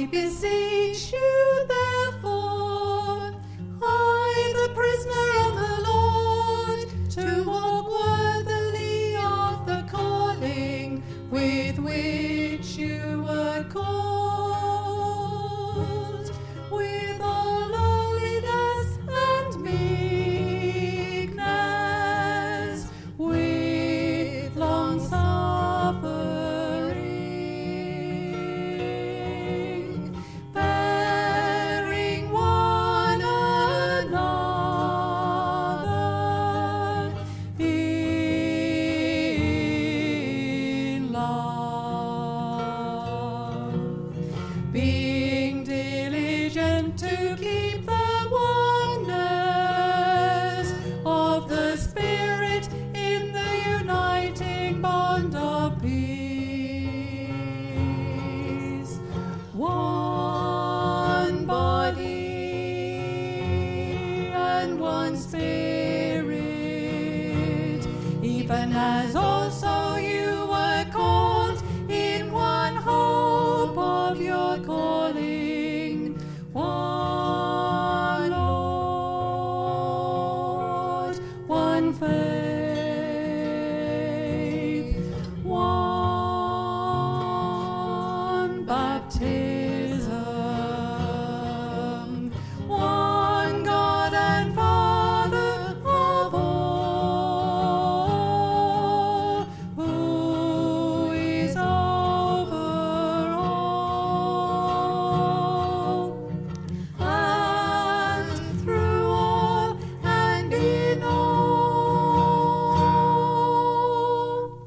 beseech you, therefore, I, the prisoner of the Lord, to walk worthily of the calling with which you were called, with all lowliness and meekness, with long suffering, bearing one another in love, being diligent to keep the oneness of the Spirit in the uniting bond of peace. One body and one Spirit, even as also you were called in one hope of your calling, one Lord, one faith, one baptism, one God and Father of all, who is over all, and through all, and in all.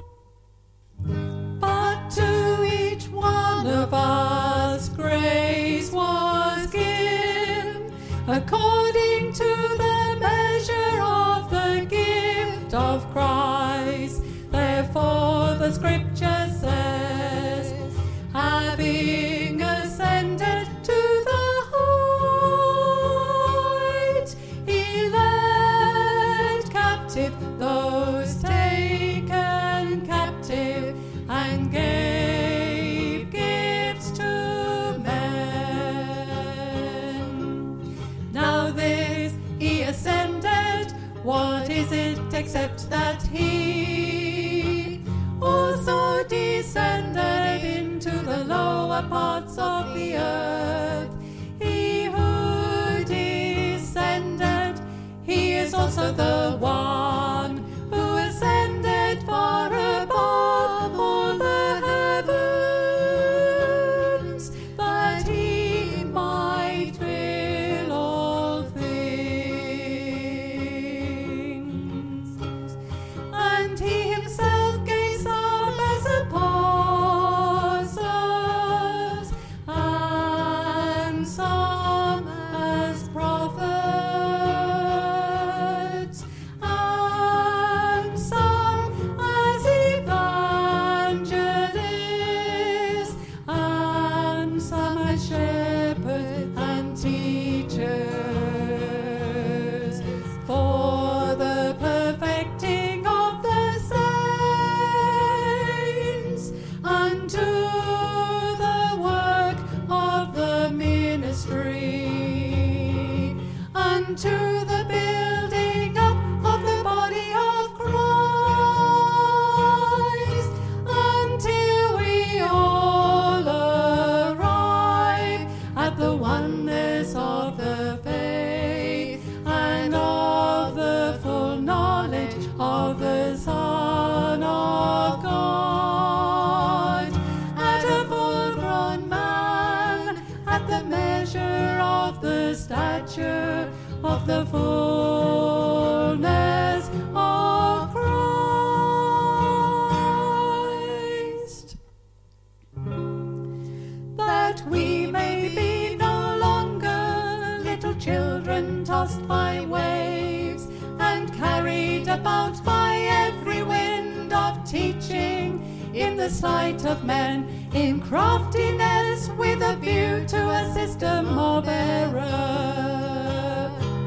But to each one of us grace was given, according to the measure of the gift of Christ. Therefore the Scripture says, having ascended to the height, he led captive those taken captive, and gave gifts to men. Now this he ascended, what is it except that he also descended into the lower parts of the earth? He who descended, he is also the one who ascended far above all the heavens, that he might fill all things. And he himself gave some as apostles, and some as prophets, and some as evangelists, and some as shepherds and teachers, for the perfecting of the saints, unto the work of the ministry, unto the building up of the body of Christ, until we all arrive at the oneness of the faith and of the full knowledge of the Son of God, at a full-grown man, at the measure of the stature of the fullness of Christ, that we may be no longer little children tossed by waves and carried about by every wind of teaching in the sight of men, in craftiness with a view to a system of error,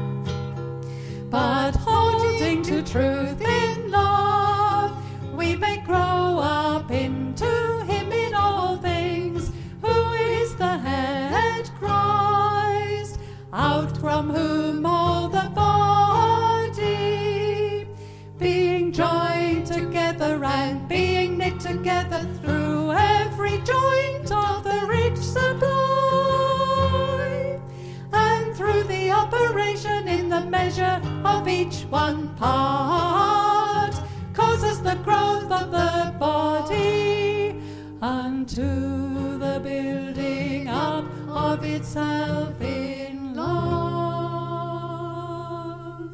but holding to truth in love, we may grow up into him in all things, who is the head, of each one part causes the growth of the body unto the building up of itself in love.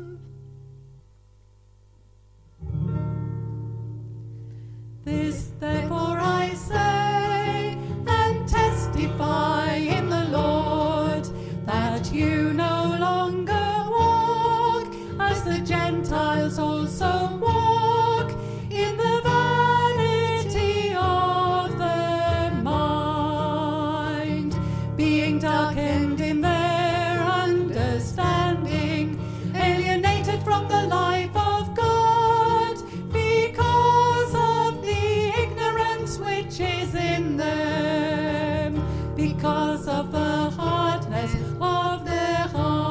This therefore I say and testify in the Lord, that you no longer walk as the Gentiles also walk, in the vanity of their mind, being darkened in their understanding, alienated from the life of God, because of the ignorance which is in them, because of the hardness of their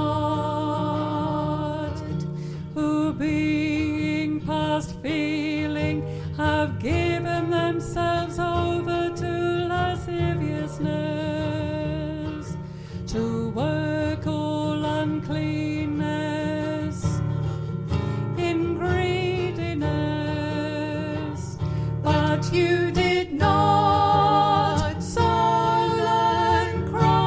heart, who being past feeling have given themselves over to lasciviousness, to work all uncleanness in greediness. But you did not so learn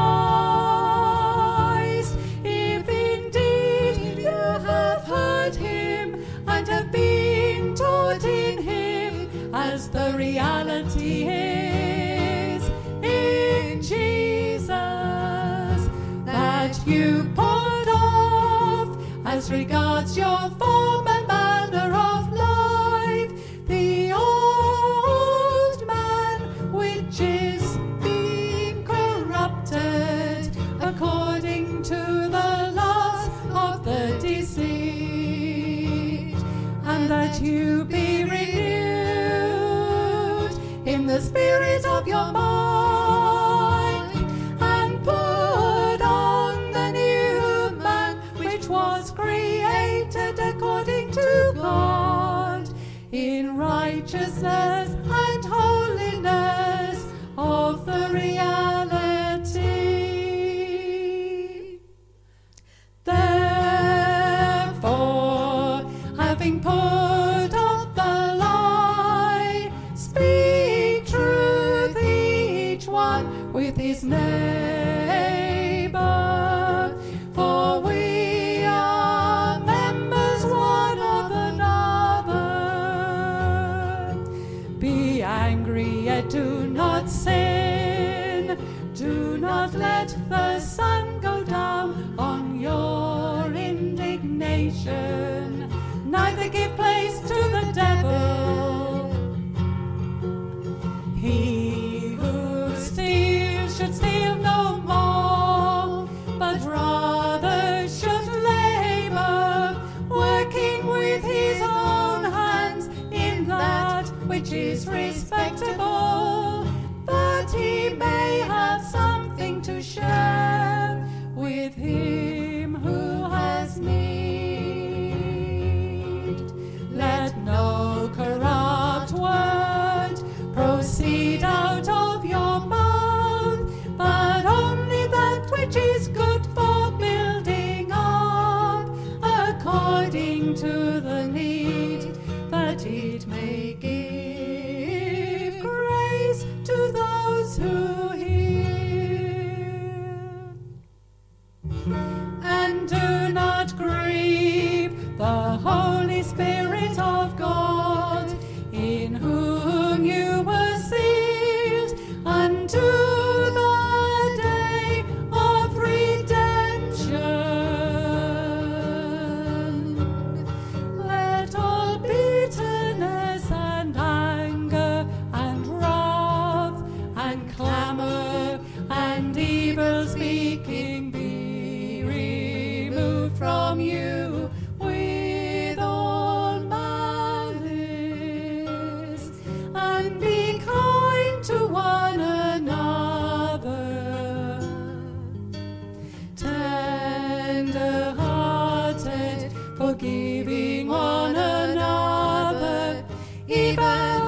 Christ, if indeed you have heard him and have been taught in him, as the reality is in Jesus, that you put off, as regards your form and manner of life, the old man which is being corrupted according to the lust of the deceit, and that you be renewed in the spirit of your mind, and put on the new man which was created according to God, in righteousness and holiness of the reality. Therefore, having put off the lie, speak truth each one with his neighbor, for we are members one of another. Be angry, yet do not sin. Do not let the sun go down on your indignation, neither give place to the devil. He who steals should steal no more, but rather should labor, working with his own hands in that which is respectable, that he may have something to share with him who has need. Let no corrupt word proceed out of your mouth, but only that which is good for building up, according to the need, that it may give grace to those who hear. And do not grieve the Holy Spirit of God, in whom you were sealed unto the day of redemption. Let all bitterness and anger and wrath and clamor and evil speaking be removed from you with all malice, and be kind to one another, tender-hearted, forgiving one another, even